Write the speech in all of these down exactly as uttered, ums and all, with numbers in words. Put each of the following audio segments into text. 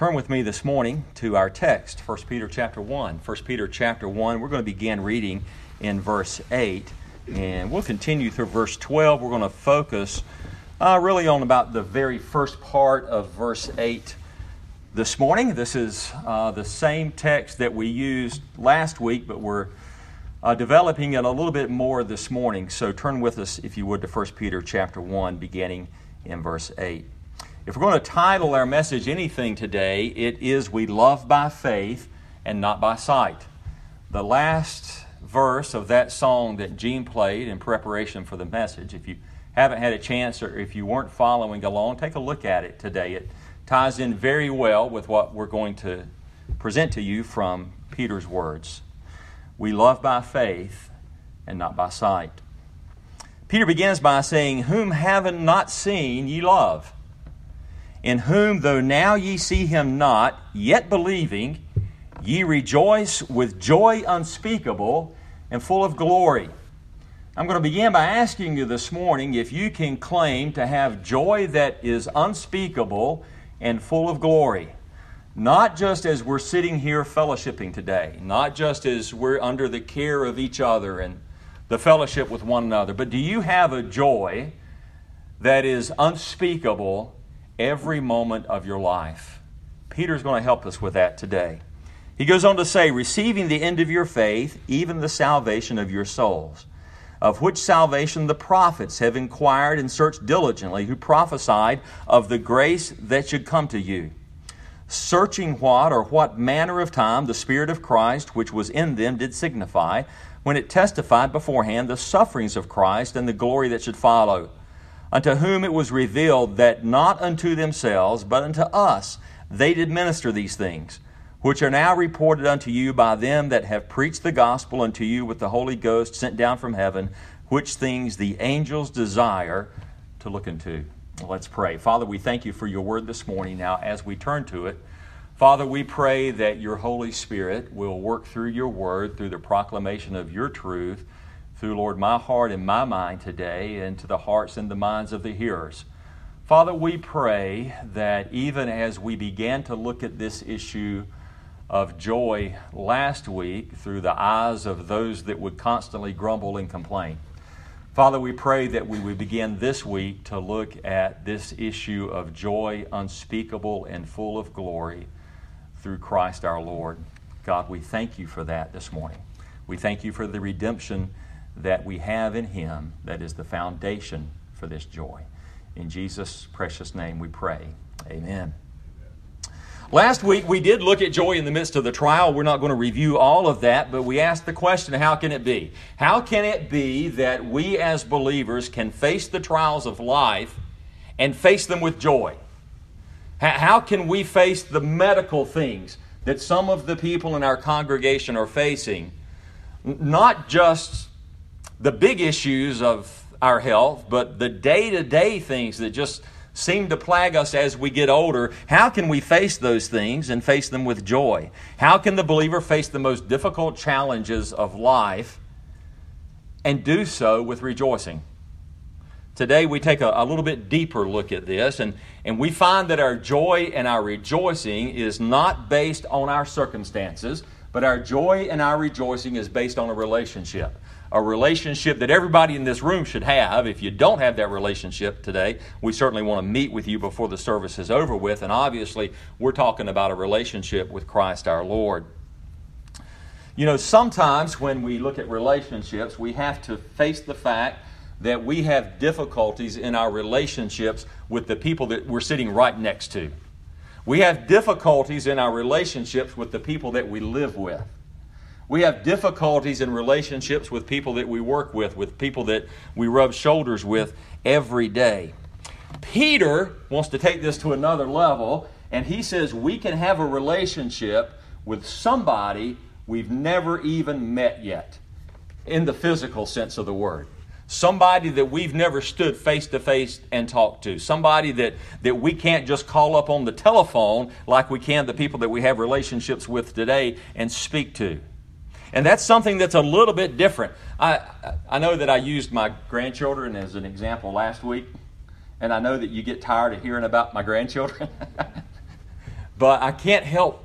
Turn with me this morning to our text, First Peter chapter one. First Peter chapter one, we're going to begin reading in verse eight, and we'll continue through verse twelve. We're going to focus uh, really on about the very first part of verse eight this morning. This is uh, the same text that we used last week, but we're uh, developing it a little bit more this morning. So turn with us, if you would, to First Peter chapter one, beginning in verse eight. If we're going to title our message anything today, it is We Love by Faith and Not by Sight. The last verse of that song that Gene played in preparation for the message, if you haven't had a chance or if you weren't following along, take a look at it today. It ties in very well with what we're going to present to you from Peter's words. We love by faith and not by sight. Peter begins by saying, Whom having not seen ye love, in whom, though now ye see him not, yet believing, ye rejoice with joy unspeakable and full of glory. I'm going to begin by asking you this morning if you can claim to have joy that is unspeakable and full of glory. Not just as we're sitting here fellowshipping today, not just as we're under the care of each other and the fellowship with one another, but do you have a joy that is unspeakable every moment of your life? Peter's going to help us with that today. He goes on to say, receiving the end of your faith, even the salvation of your souls, of which salvation the prophets have inquired and searched diligently, who prophesied of the grace that should come to you, searching what or what manner of time the Spirit of Christ, which was in them, did signify, when it testified beforehand the sufferings of Christ and the glory that should follow, unto whom it was revealed that not unto themselves, but unto us they did minister these things, which are now reported unto you by them that have preached the gospel unto you with the Holy Ghost sent down from heaven, which things the angels desire to look into. Let's pray. Father, we thank you for your word this morning. Now, as we turn to it, Father, we pray that your Holy Spirit will work through your word, through the proclamation of your truth, through, Lord, my heart and my mind today, and to the hearts and the minds of the hearers. Father, we pray that even as we began to look at this issue of joy last week through the eyes of those that would constantly grumble and complain, Father, we pray that we would begin this week to look at this issue of joy unspeakable and full of glory through Christ our Lord. God, we thank you for that this morning. We thank you for the redemption that we have in him that is the foundation for this joy. In Jesus' precious name we pray. Amen. Last week we did look at joy in the midst of the trial. We're not going to review all of that, but we asked the question, how can it be? How can it be that we as believers can face the trials of life and face them with joy? How can we face the medical things that some of the people in our congregation are facing? Not just the big issues of our health, but the day-to-day things that just seem to plague us as we get older. How can we face those things and face them with joy? How can the believer face the most difficult challenges of life and do so with rejoicing? Today we take a, a little bit deeper look at this, and, and we find that our joy and our rejoicing is not based on our circumstances, but our joy and our rejoicing is based on a relationship. A relationship that everybody in this room should have. If you don't have that relationship today, we certainly want to meet with you before the service is over with. And obviously, we're talking about a relationship with Christ our Lord. You know, sometimes when we look at relationships, we have to face the fact that we have difficulties in our relationships with the people that we're sitting right next to. We have difficulties in our relationships with the people that we live with. We have difficulties in relationships with people that we work with, with people that we rub shoulders with every day. Peter wants to take this to another level, and he says we can have a relationship with somebody we've never even met yet, in the physical sense of the word. Somebody that we've never stood face to face and talked to. Somebody that, that we can't just call up on the telephone like we can the people that we have relationships with today and speak to. And that's something that's a little bit different. I I know that I used my grandchildren as an example last week, and I know that you get tired of hearing about my grandchildren. But I can't help,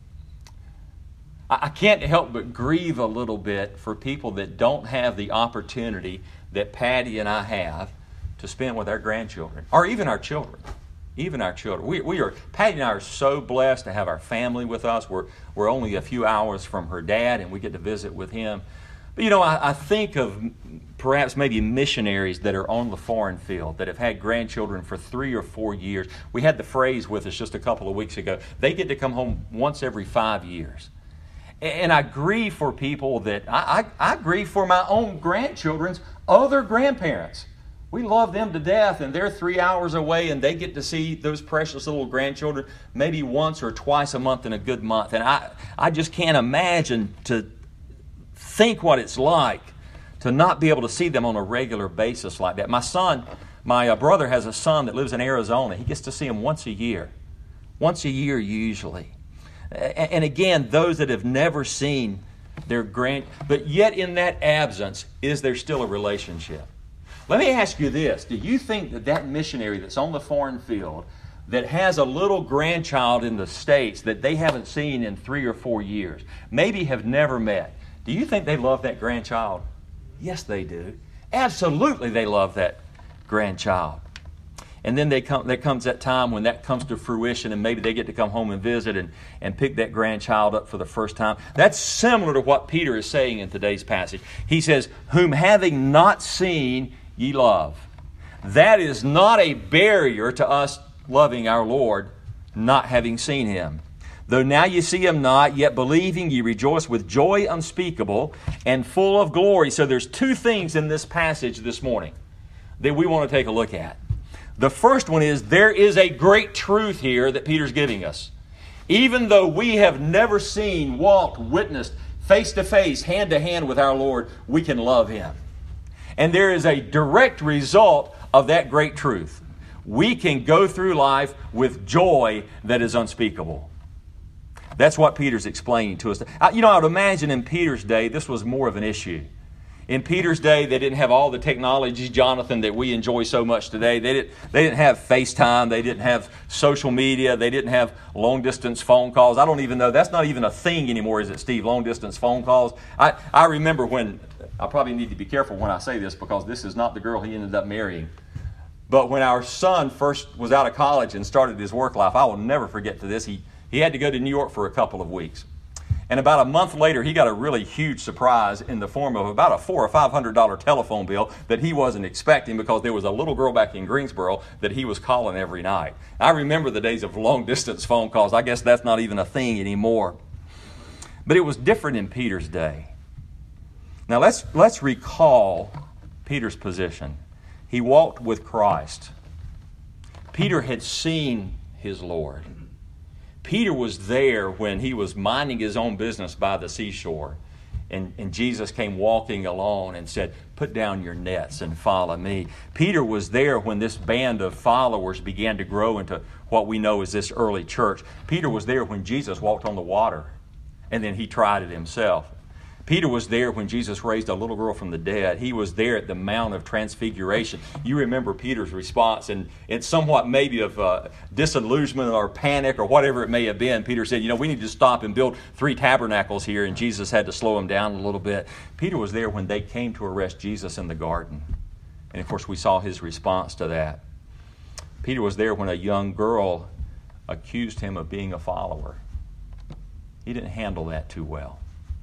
I can't help but grieve a little bit for people that don't have the opportunity that Patty and I have to spend with our grandchildren, or even our children. Even our children. We, we are, Patty and I are so blessed to have our family with us. We're, we're only a few hours from her dad, and we get to visit with him. But, you know, I, I think of perhaps maybe missionaries that are on the foreign field, that have had grandchildren for three or four years. We had the phrase with us just a couple of weeks ago. They get to come home once every five years. And I grieve for people that, I, I, I grieve for my own grandchildren's other grandparents. We love them to death, and they're three hours away, and they get to see those precious little grandchildren maybe once or twice a month in a good month. And I, I just can't imagine to think what it's like to not be able to see them on a regular basis like that. My son, my uh, brother has a son that lives in Arizona. He gets to see him once a year. Once a year usually. And, and again, those that have never seen their grand... But yet in that absence, is there still a relationship? Let me ask you this. Do you think that that missionary that's on the foreign field that has a little grandchild in the States that they haven't seen in three or four years, maybe have never met, do you think they love that grandchild? Yes, they do. Absolutely they love that grandchild. And then they come, there comes that time when that comes to fruition, and maybe they get to come home and visit and, and pick that grandchild up for the first time. That's similar to what Peter is saying in today's passage. He says, whom having not seen ye love. That is not a barrier to us loving our Lord, not having seen Him. Though now you see Him not, yet believing ye rejoice with joy unspeakable and full of glory. So there's two things in this passage this morning that we want to take a look at. The first one is there is a great truth here that Peter's giving us. Even though we have never seen, walked, witnessed, face to face, hand to hand with our Lord, we can love Him. And there is a direct result of that great truth. We can go through life with joy that is unspeakable. That's what Peter's explaining to us. You know, I would imagine in Peter's day, this was more of an issue. In Peter's day, they didn't have all the technologies, Jonathan, that we enjoy so much today. They didn't, they didn't have FaceTime. They didn't have social media. They didn't have long-distance phone calls. I don't even know. That's not even a thing anymore, is it, Steve? Long-distance phone calls. I, I remember when... I probably need to be careful when I say this because this is not the girl he ended up marrying. But when our son first was out of college and started his work life, I will never forget to this. He, he had to go to New York for a couple of weeks. And about a month later, he got a really huge surprise in the form of about a four or five hundred dollar telephone bill that he wasn't expecting because there was a little girl back in Greensboro that he was calling every night. I remember the days of long-distance phone calls. I guess that's not even a thing anymore. But it was different in Peter's day. Now let's let's recall Peter's position. He walked with Christ. Peter had seen his Lord. Peter was there when he was minding his own business by the seashore. And, and Jesus came walking along and said, put down your nets and follow me. Peter was there when this band of followers began to grow into what we know as this early church. Peter was there when Jesus walked on the water, and then he tried it himself. Peter was there when Jesus raised a little girl from the dead. He was there at the Mount of Transfiguration. You remember Peter's response, and it's somewhat maybe of uh, disillusionment or panic or whatever it may have been. Peter said, you know, we need to stop and build three tabernacles here, and Jesus had to slow him down a little bit. Peter was there when they came to arrest Jesus in the garden. And of course, we saw his response to that. Peter was there when a young girl accused him of being a follower. He didn't handle that too well.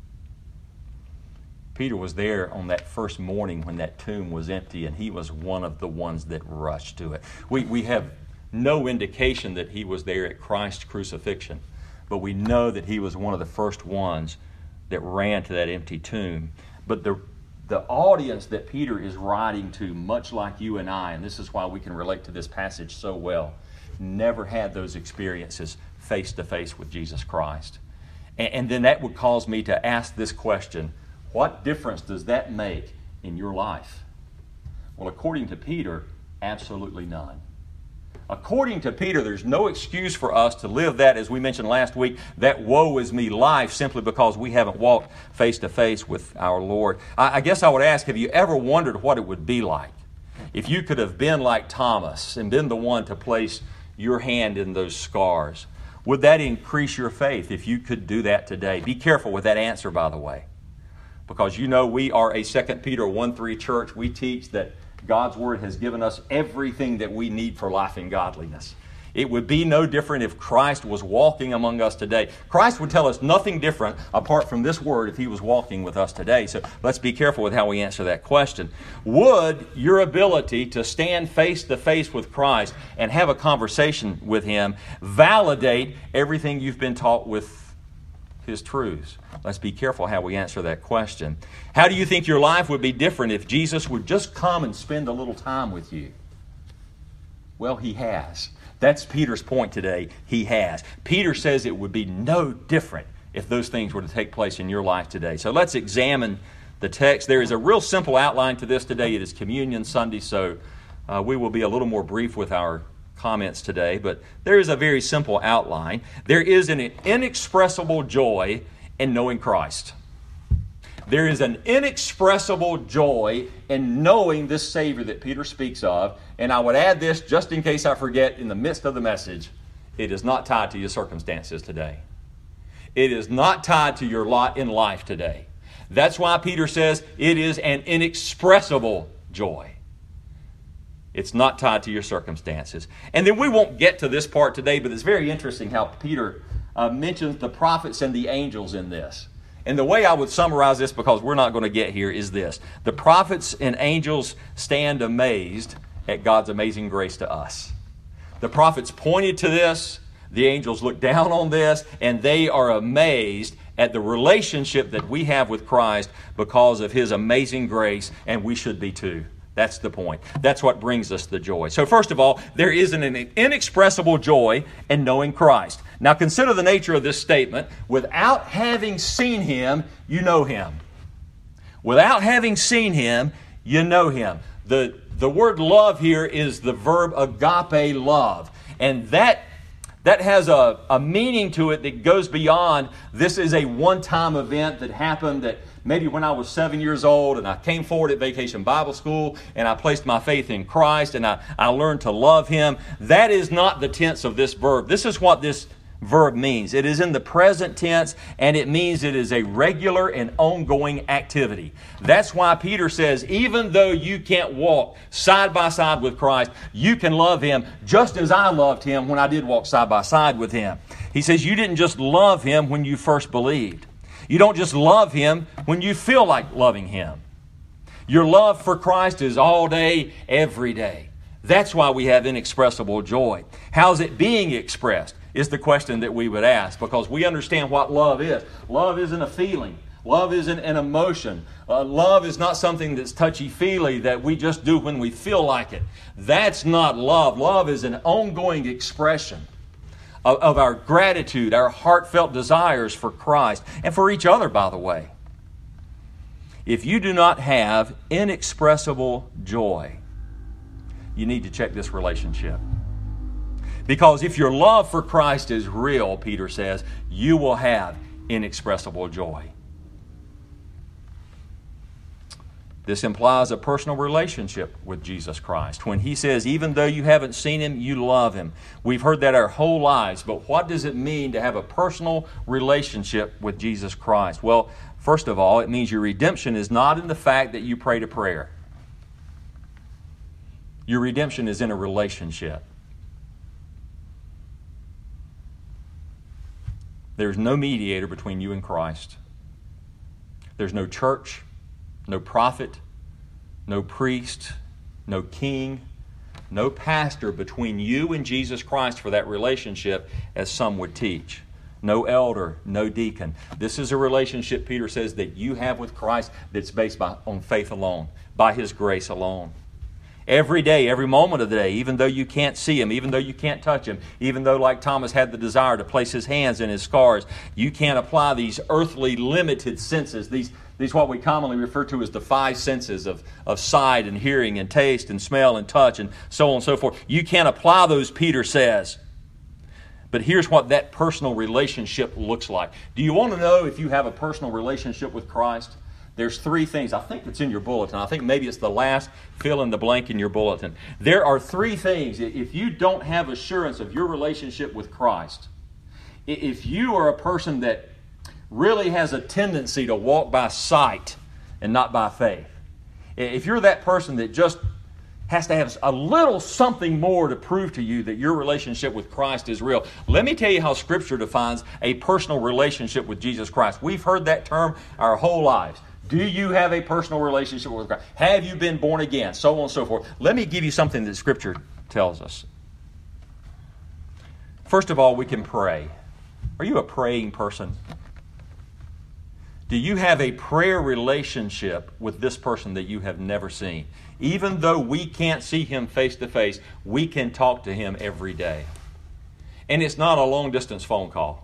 Peter was there on that first morning when that tomb was empty, and he was one of the ones that rushed to it. We, we have no indication that he was there at Christ's crucifixion, but we know that he was one of the first ones that ran to that empty tomb. But the, the audience that Peter is writing to, much like you and I, and this is why we can relate to this passage so well, never had those experiences face to face with Jesus Christ. And, and then that would cause me to ask this question: what difference does that make in your life? Well, according to Peter, absolutely none. According to Peter, there's no excuse for us to live that, as we mentioned last week, that woe is me life simply because we haven't walked face to face with our Lord. I, I guess I would ask, have you ever wondered what it would be like if you could have been like Thomas and been the one to place your hand in those scars? Would that increase your faith if you could do that today? Be careful with that answer, by the way, because you know we are a Second Peter one three church. We teach that God's Word has given us everything that we need for life and godliness. It would be no different if Christ was walking among us today. Christ would tell us nothing different apart from this Word if He was walking with us today. So let's be careful with how we answer that question. Would your ability to stand face to face with Christ and have a conversation with Him validate everything you've been taught with His truths? Let's be careful how we answer that question. How do you think your life would be different if Jesus would just come and spend a little time with you? Well, He has. That's Peter's point today. He has. Peter says it would be no different if those things were to take place in your life today. So let's examine the text. There is a real simple outline to this today. It is Communion Sunday, so uh, we will be a little more brief with our comments today. But there is a very simple outline. There is an inexpressible joy in knowing Christ. There is an inexpressible joy in knowing this Savior that Peter speaks of. And I would add this, just in case I forget in the midst of the message, it is not tied to your circumstances today. It is not tied to your lot in life today. That's why Peter says it is an inexpressible joy. It's not tied to your circumstances. And then we won't get to this part today, but it's very interesting how Peter uh, mentions the prophets and the angels in this. And the way I would summarize this, because we're not going to get here, is this. The prophets and angels stand amazed at God's amazing grace to us. The prophets pointed to this. The angels look down on this. And they are amazed at the relationship that we have with Christ because of His amazing grace. And we should be too. That's the point. That's what brings us the joy. So first of all, there is an inexpressible joy in knowing Christ. Now consider the nature of this statement. Without having seen Him, you know Him. Without having seen Him, you know Him. The, the word love here is the verb agape love. And that, that has a, a meaning to it that goes beyond this is a one-time event that happened that maybe when I was seven years old and I came forward at Vacation Bible School and I placed my faith in Christ and I, I learned to love Him. That is not the tense of this verb. This is what this verb means. It is in the present tense, and it means it is a regular and ongoing activity. That's why Peter says, even though you can't walk side by side with Christ, you can love Him just as I loved Him when I did walk side by side with Him. He says you didn't just love Him when you first believed. You don't just love Him when you feel like loving Him. Your love for Christ is all day, every day. That's why we have inexpressible joy. How's it being expressed is the question that we would ask, because we understand what love is. Love isn't a feeling. Love isn't an emotion. Uh, love is not something that's touchy-feely that we just do when we feel like it. That's not love. Love is an ongoing expression of, of our gratitude, our heartfelt desires for Christ, and for each other, by the way. If you do not have inexpressible joy, you need to check this relationship. Because if your love for Christ is real, Peter says, you will have inexpressible joy. This implies a personal relationship with Jesus Christ. When He says, even though you haven't seen Him, you love Him. We've heard that our whole lives, but what does it mean to have a personal relationship with Jesus Christ? Well, first of all, it means your redemption is not in the fact that you prayed a prayer. Your redemption is in a relationship. There's no mediator between you and Christ. There's no church, no prophet, no priest, no king, no pastor between you and Jesus Christ for that relationship, as some would teach. No elder, no deacon. This is a relationship, Peter says, that you have with Christ that's based by, on faith alone, by His grace alone. Every day, every moment of the day, even though you can't see Him, even though you can't touch Him, even though, like Thomas had the desire to place his hands in his scars, you can't apply these earthly limited senses, these, these what we commonly refer to as the five senses of, of sight and hearing and taste and smell and touch and so on and so forth. You can't apply those, Peter says. But here's what that personal relationship looks like. Do you want to know if you have a personal relationship with Christ? There's three things. I think it's in your bulletin. I think maybe it's the last fill in the blank in your bulletin. There are three things. If you don't have assurance of your relationship with Christ, If you are a person that really has a tendency to walk by sight and not by faith, if you're that person that just has to have a little something more to prove to you that your relationship with Christ is real, let me tell you how Scripture defines a personal relationship with Jesus Christ. We've heard that term our whole lives. Do you have a personal relationship with Christ? Have you been born again? So on and so forth. Let me give you something that Scripture tells us. First of all, we can pray. Are you a praying person? Do you have a prayer relationship with this person that you have never seen? Even though we can't see him face to face, we can talk to him every day. And it's not a long-distance phone call.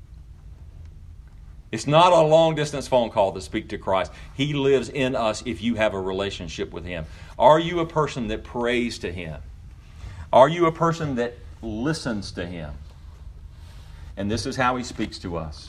It's not a long-distance phone call to speak to Christ. He lives in us if you have a relationship with him. Are you a person that prays to him? Are you a person that listens to him? And this is how he speaks to us.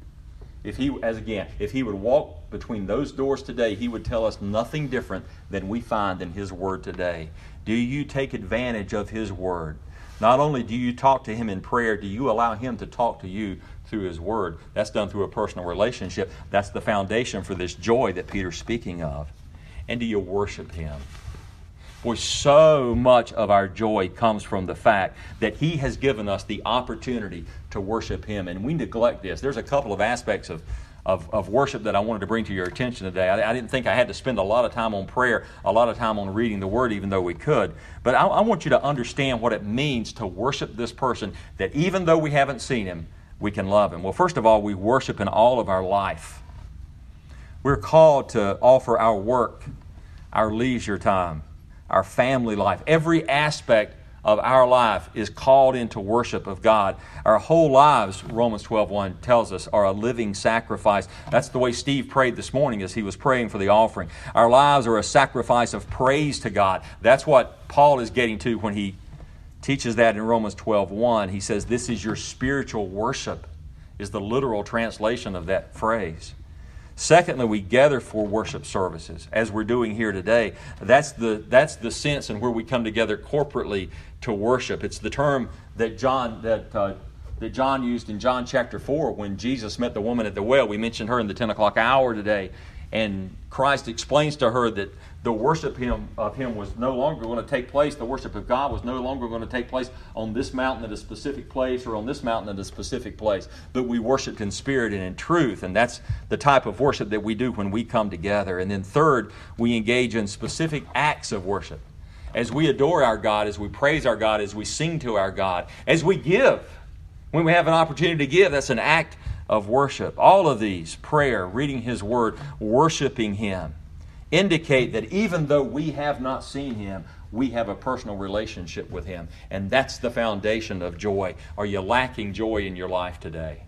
If he, as again, if he would walk between those doors today, he would tell us nothing different than we find in his word today. Do you take advantage of his word? Not only do you talk to him in prayer, do you allow him to talk to you through his word? That's done through a personal relationship. That's the foundation for this joy that Peter's speaking of. And do you worship him? Boy, so much of our joy comes from the fact that he has given us the opportunity to worship him, and we neglect this. There's a couple of aspects of, of, of worship that I wanted to bring to your attention today. I, I didn't think I had to spend a lot of time on prayer, a lot of time on reading the Word, even though we could. But I, I want you to understand what it means to worship this person, that even though we haven't seen him, we can love him. Well, first of all, we worship in all of our life. We're called to offer our work, our leisure time, our family life. Every aspect of our life is called into worship of God. Our whole lives, Romans twelve one tells us, are a living sacrifice. That's the way Steve prayed this morning as he was praying for the offering. Our lives are a sacrifice of praise to God. That's what Paul is getting to when he teaches that in Romans twelve one. He says, this is your spiritual worship, is the literal translation of that phrase. Secondly, we gather for worship services, as we're doing here today. That's the that's the sense in where we come together corporately to worship. It's the term that John that uh, that John used in John chapter four when Jesus met the woman at the well. We mentioned her in the ten o'clock hour today, and Christ explains to her that the worship him of him was no longer going to take place. The worship of God was no longer going to take place on this mountain at a specific place or on this mountain at a specific place. But we worshiped in spirit and in truth. And that's the type of worship that we do when we come together. And then third, we engage in specific acts of worship. As we adore our God, as we praise our God, as we sing to our God, as we give. When we have an opportunity to give, that's an act of worship. All of these, prayer, reading his word, worshiping him, indicate that even though we have not seen him, we have a personal relationship with him. And that's the foundation of joy. Are you lacking joy in your life today?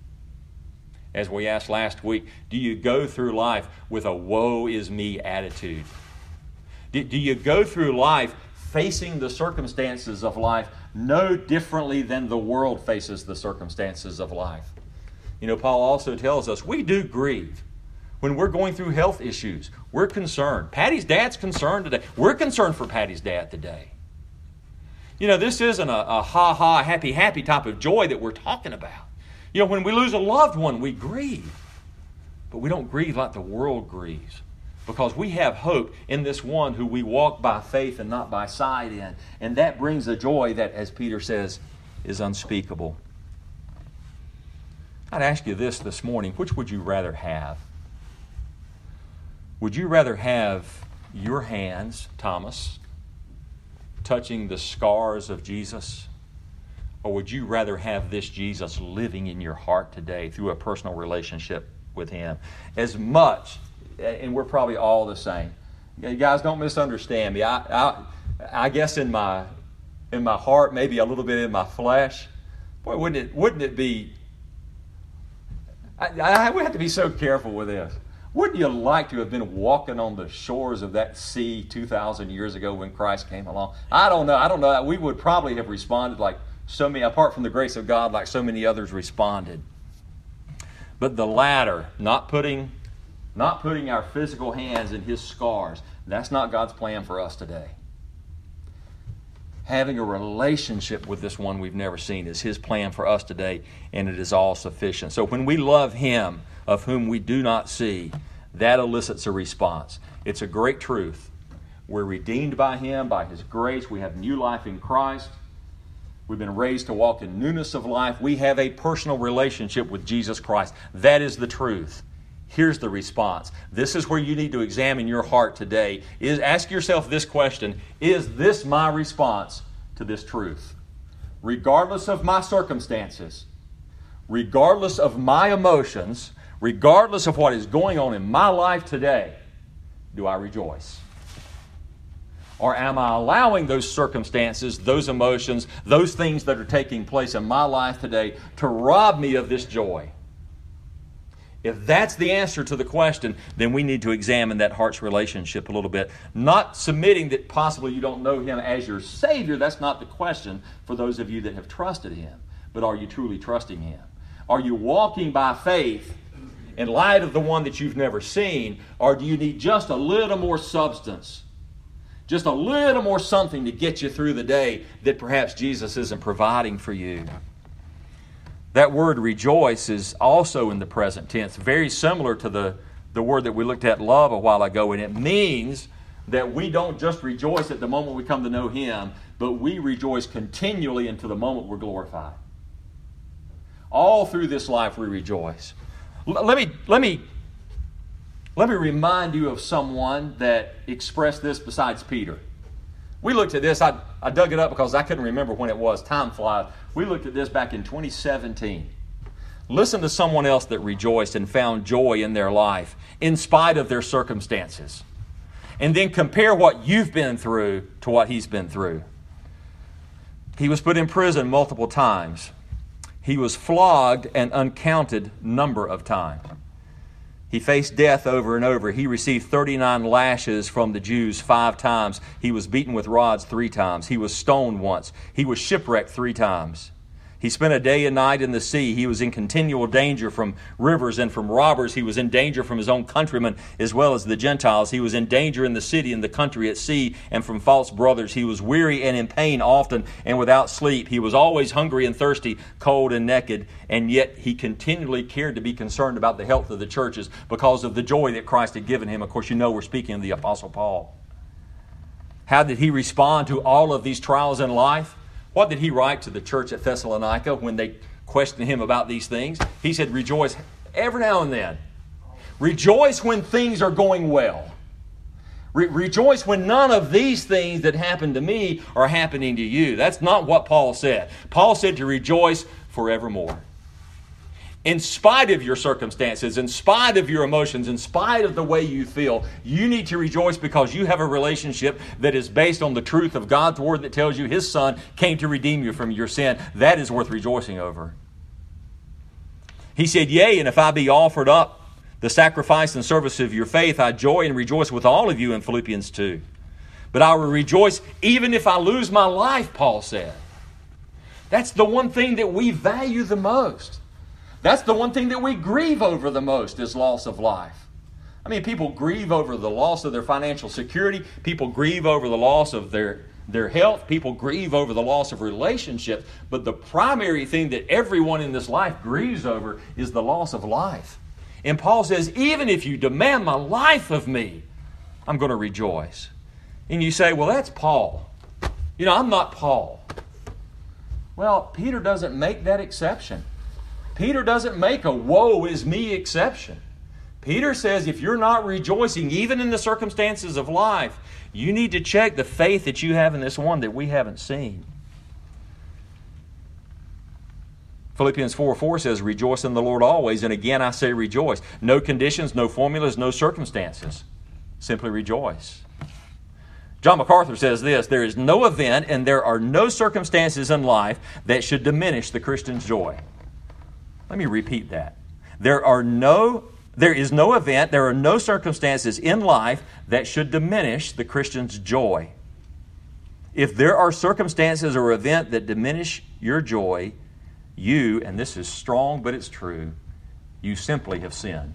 As we asked last week, do you go through life with a woe is me attitude? Do, do you go through life facing the circumstances of life no differently than the world faces the circumstances of life? You know, Paul also tells us we do grieve. When we're going through health issues, we're concerned. Patty's dad's concerned today. We're concerned for Patty's dad today. You know, this isn't a, a ha-ha, happy-happy type of joy that we're talking about. You know, when we lose a loved one, we grieve. But we don't grieve like the world grieves, because we have hope in this one who we walk by faith and not by sight in. And that brings a joy that, as Peter says, is unspeakable. I'd ask you this this morning. Which would you rather have? Would you rather have your hands, Thomas, touching the scars of Jesus? Or would you rather have this Jesus living in your heart today through a personal relationship with him? As much, and we're probably all the same. You guys, don't misunderstand me. I, I, I guess in my in my heart, maybe a little bit in my flesh, boy, wouldn't it wouldn't it be? I, I we have to be so careful with this. Wouldn't you like to have been walking on the shores of that sea two thousand years ago when Christ came along? I don't know. I don't know. We would probably have responded like so many, apart from the grace of God, like so many others responded. But the latter, not putting, not putting our physical hands in his scars, that's not God's plan for us today. Having a relationship with this one we've never seen is His plan for us today, and it is all sufficient. So when we love Him, of whom we do not see, that elicits a response. It's a great truth. We're redeemed by Him, by His grace. We have new life in Christ. We've been raised to walk in newness of life. We have a personal relationship with Jesus Christ. That is the truth. Here's the response. This is where you need to examine your heart today. Is ask yourself this question: is this my response to this truth? Regardless of my circumstances, regardless of my emotions, regardless of what is going on in my life today, do I rejoice? Or am I allowing those circumstances, those emotions, those things that are taking place in my life today to rob me of this joy? If that's the answer to the question, then we need to examine that heart's relationship a little bit. Not submitting that possibly you don't know Him as your Savior. That's not the question for those of you that have trusted Him. But are you truly trusting Him? Are you walking by faith in light of the one that you've never seen? Or do you need just a little more substance? Just a little more something to get you through the day that perhaps Jesus isn't providing for you? That word rejoice is also in the present tense, very similar to the, the word that we looked at, love, a while ago. And it means that we don't just rejoice at the moment we come to know Him, but we rejoice continually until the moment we're glorified. All through this life we rejoice. L- let me, let me, let me remind you of someone that expressed this besides Peter. We looked at this. I, I dug it up because I couldn't remember when it was. Time flies. We looked at this back in twenty seventeen. Listen to someone else that rejoiced and found joy in their life in spite of their circumstances. And then compare what you've been through to what he's been through. He was put in prison multiple times. He was flogged an uncounted number of times. He faced death over and over. He received thirty-nine lashes from the Jews five times. He was beaten with rods three times. He was stoned once. He was shipwrecked three times. He spent a day and night in the sea. He was in continual danger from rivers and from robbers. He was in danger from his own countrymen as well as the Gentiles. He was in danger in the city and the country at sea and from false brothers. He was weary and in pain often and without sleep. He was always hungry and thirsty, cold and naked. And yet he continually cared to be concerned about the health of the churches because of the joy that Christ had given him. Of course, you know we're speaking of the Apostle Paul. How did he respond to all of these trials in life? What did he write to the church at Thessalonica when they questioned him about these things? He said, rejoice every now and then. Rejoice when things are going well. Re- rejoice when none of these things that happened to me are happening to you. That's not what Paul said. Paul said to rejoice forevermore. In spite of your circumstances, in spite of your emotions, in spite of the way you feel, you need to rejoice because you have a relationship that is based on the truth of God's Word that tells you His Son came to redeem you from your sin. That is worth rejoicing over. He said, yea, and if I be offered up the sacrifice and service of your faith, I joy and rejoice with all of you in Philippians two. But I will rejoice even if I lose my life, Paul said. That's the one thing that we value the most. That's the one thing that we grieve over the most is loss of life. I mean, people grieve over the loss of their financial security. People grieve over the loss of their, their health. People grieve over the loss of relationships. But the primary thing that everyone in this life grieves over is the loss of life. And Paul says, even if you demand my life of me, I'm going to rejoice. And you say, well, that's Paul. You know, I'm not Paul. Well, Peter doesn't make that exception. Peter doesn't make a woe is me exception. Peter says if you're not rejoicing, even in the circumstances of life, you need to check the faith that you have in this one that we haven't seen. Philippians four four says, rejoice in the Lord always. And again, I say rejoice. No conditions, no formulas, no circumstances. Simply rejoice. John MacArthur says this, there is no event and there are no circumstances in life that should diminish the Christian's joy. Let me repeat that. There are no, there is no event, there are no circumstances in life that should diminish the Christian's joy. If there are circumstances or event that diminish your joy, you, and this is strong but it's true, you simply have sinned.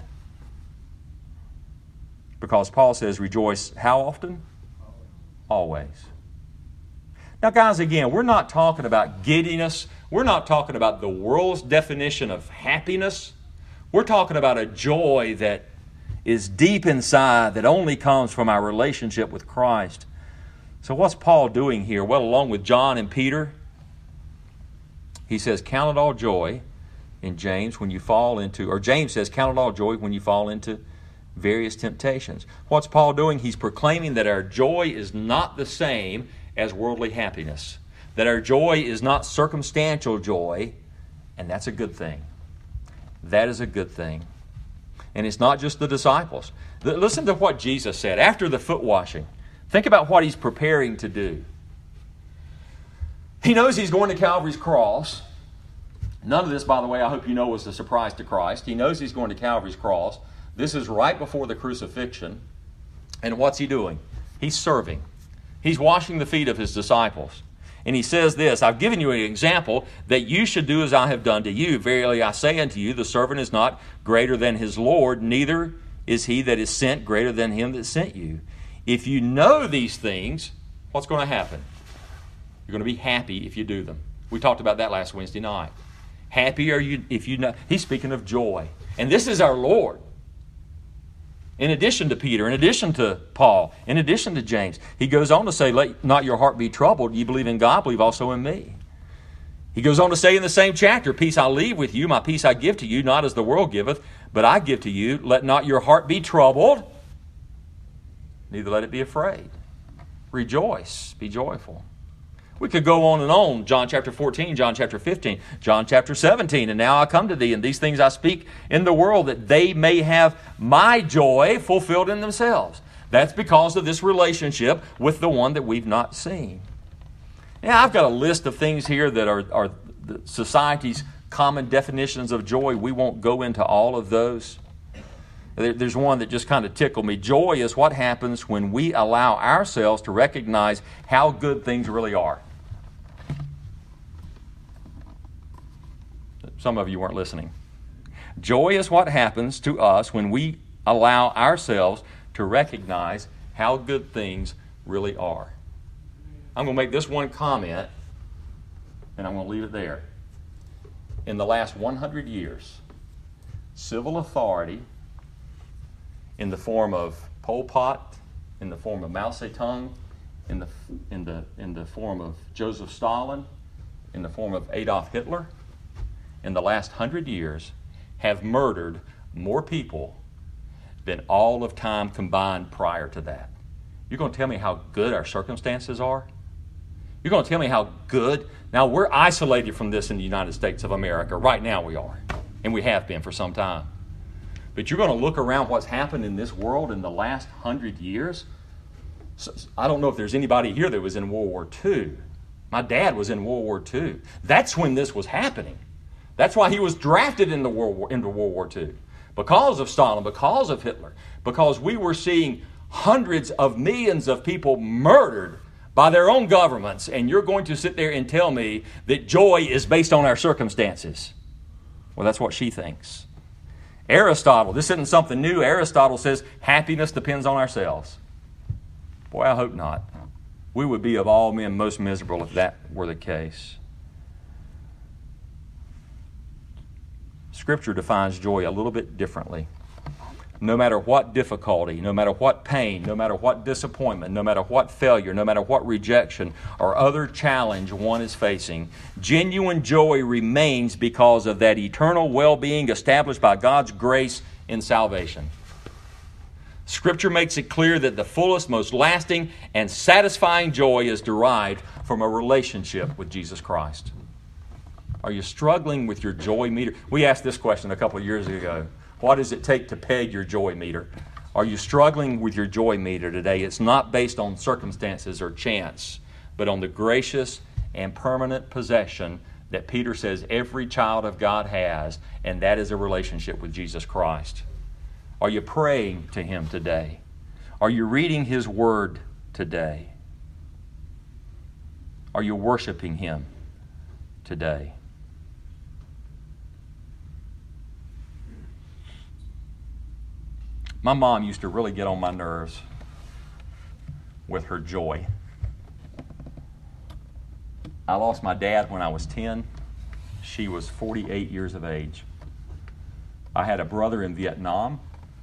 Because Paul says rejoice how often? Always. Now, guys, again, we're not talking about giddiness. We're not talking about the world's definition of happiness. We're talking about a joy that is deep inside, that only comes from our relationship with Christ. So what's Paul doing here? Well, along with John and Peter, he says, count it all joy in James when you fall into, or James says, count it all joy when you fall into various temptations. What's Paul doing? He's proclaiming that our joy is not the same as worldly happiness. That our joy is not circumstantial joy, and that's a good thing. That is a good thing. And it's not just the disciples. Listen to what Jesus said after the foot washing. Think about what he's preparing to do. He knows he's going to Calvary's cross. None of this, by the way, I hope you know, was a surprise to Christ. He knows he's going to Calvary's cross. This is right before the crucifixion. And what's he doing? He's serving. He's washing the feet of his disciples. And he says this, I've given you an example that you should do as I have done to you. Verily I say unto you, the servant is not greater than his Lord, neither is he that is sent greater than him that sent you. If you know these things, what's going to happen? You're going to be happy if you do them. We talked about that last Wednesday night. Happy are you if you know. He's speaking of joy. And this is our Lord. In addition to Peter, in addition to Paul, in addition to James, he goes on to say, let not your heart be troubled. You believe in God, believe also in me. He goes on to say in the same chapter, peace I leave with you, my peace I give to you, not as the world giveth, but I give to you. Let not your heart be troubled, neither let it be afraid. Rejoice, be joyful. We could go on and on. John chapter fourteen, John chapter fifteen, John chapter seventeen. And now I come to thee, and these things I speak in the world, that they may have my joy fulfilled in themselves. That's because of this relationship with the one that we've not seen. Now, I've got a list of things here that are, are society's common definitions of joy. We won't go into all of those. There's one that just kind of tickled me. Joy is what happens when we allow ourselves to recognize how good things really are. Some of you weren't listening. Joy is what happens to us when we allow ourselves to recognize how good things really are. I'm going to make this one comment, and I'm going to leave it there. In the last one hundred years, civil authority in the form of Pol Pot, in the form of Mao Zedong, in the, in the, in the form of Joseph Stalin, in the form of Adolf Hitler, in the last hundred years, have murdered more people than all of time combined prior to that. You're going to tell me how good our circumstances are? You're going to tell me how good? Now, we're isolated from this in the United States of America. Right now we are, and we have been for some time. But you're going to look around what's happened in this world in the last hundred years. So, I don't know if there's anybody here that was in World War Two. My dad was in World War Two. That's when this was happening. That's why he was drafted into World War, into World War Two. Because of Stalin, because of Hitler. Because we were seeing hundreds of millions of people murdered by their own governments. And you're going to sit there and tell me that joy is based on our circumstances. Well, that's what she thinks. Aristotle, this isn't something new. Aristotle says happiness depends on ourselves. Boy, I hope not. We would be of all men most miserable if that were the case. Scripture defines joy a little bit differently. No matter what difficulty, no matter what pain, no matter what disappointment, no matter what failure, no matter what rejection or other challenge one is facing, genuine joy remains because of that eternal well-being established by God's grace in salvation. Scripture makes it clear that the fullest, most lasting, and satisfying joy is derived from a relationship with Jesus Christ. Are you struggling with your joy meter? We asked this question a couple of years ago. What does it take to peg your joy meter? Are you struggling with your joy meter today? It's not based on circumstances or chance, but on the gracious and permanent possession that Peter says every child of God has, and that is a relationship with Jesus Christ. Are you praying to Him today? Are you reading His Word today? Are you worshiping Him today? My mom used to really get on my nerves with her joy. I lost my dad when I was ten. She was forty-eight years of age. I had a brother in Vietnam.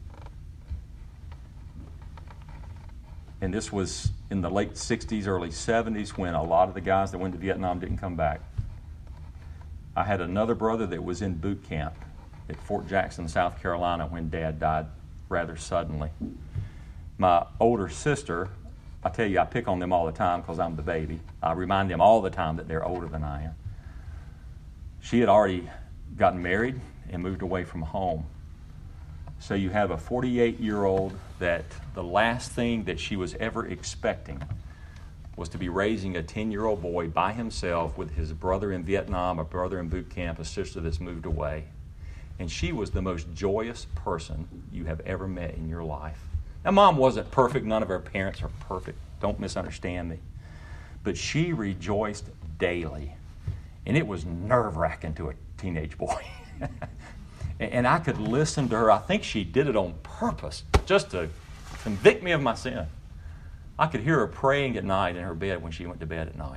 And this was in the late sixties, early seventies, when a lot of the guys that went to Vietnam didn't come back. I had another brother that was in boot camp at Fort Jackson, South Carolina, when Dad died rather suddenly. My older sister, I tell you, I pick on them all the time because I'm the baby. I remind them all the time that they're older than I am. She had already gotten married and moved away from home. So you have a forty-eight-year-old that the last thing that she was ever expecting was to be raising a ten-year-old boy by himself with his brother in Vietnam, a brother in boot camp, a sister that's moved away. And she was the most joyous person you have ever met in your life. Now, Mom wasn't perfect. None of our parents are perfect. Don't misunderstand me. But she rejoiced daily. And it was nerve-wracking to a teenage boy. And I could listen to her. I think she did it on purpose, just to convict me of my sin. I could hear her praying at night in her bed when she went to bed at night.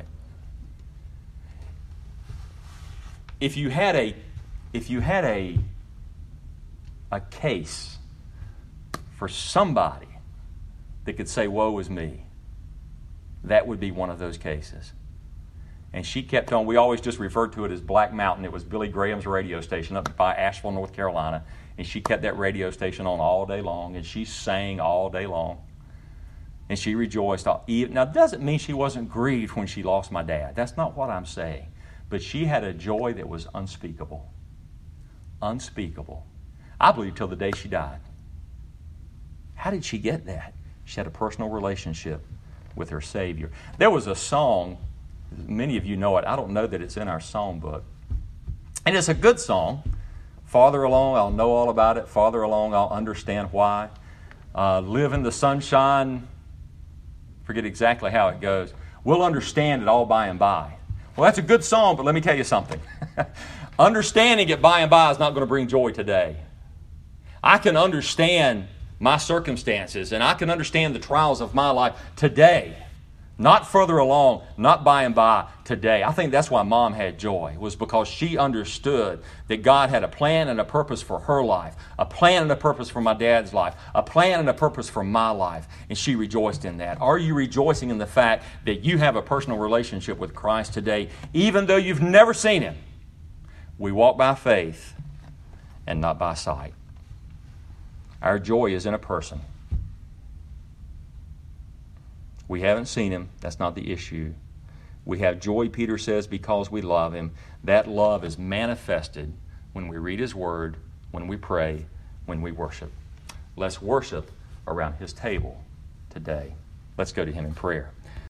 If you had a, if you had a, a case for somebody that could say, "Woe is me," that would be one of those cases. And she kept on. We always just referred to it as Black Mountain. It was Billy Graham's radio station up by Asheville, North Carolina. And she kept that radio station on all day long. And she sang all day long. And she rejoiced. All, now, it doesn't mean she wasn't grieved when she lost my dad. That's not what I'm saying. But she had a joy that was unspeakable. Unspeakable. I believe till the day she died. How did she get that? She had a personal relationship with her Savior. There was a song. Many of you know it. I don't know that it's in our song book. And it's a good song. Farther along, I'll know all about it. Farther along, I'll understand why. Uh, live in the sunshine. Forget exactly how it goes. We'll understand it all by and by. Well, that's a good song, but let me tell you something. Understanding it by and by is not going to bring joy today. I can understand my circumstances, and I can understand the trials of my life today. Not further along, not by and by, today. I think that's why Mom had joy, was because she understood that God had a plan and a purpose for her life, a plan and a purpose for my dad's life, a plan and a purpose for my life, and she rejoiced in that. Are you rejoicing in the fact that you have a personal relationship with Christ today, even though you've never seen Him? We walk by faith and not by sight. Our joy is in a person. We haven't seen Him. That's not the issue. We have joy, Peter says, because we love Him. That love is manifested when we read His Word, when we pray, when we worship. Let's worship around His table today. Let's go to Him in prayer.